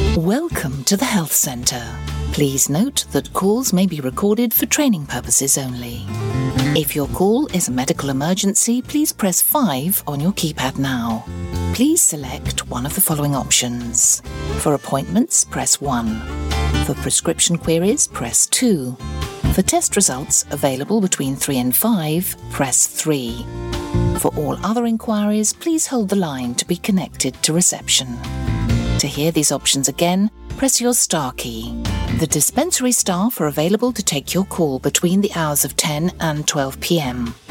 Welcome to the Health Centre. Please note that calls may be recorded for training purposes only. If your call is a medical emergency, please press 5 on your keypad now. Please select one of the following options. For appointments, press 1. For prescription queries, press 2. For test results available between 3 and 5, press 3. For all other inquiries, please hold the line to be connected to reception. To hear these options again, press your star key. The dispensary staff are available to take your call between the hours of 10 and 12 p.m.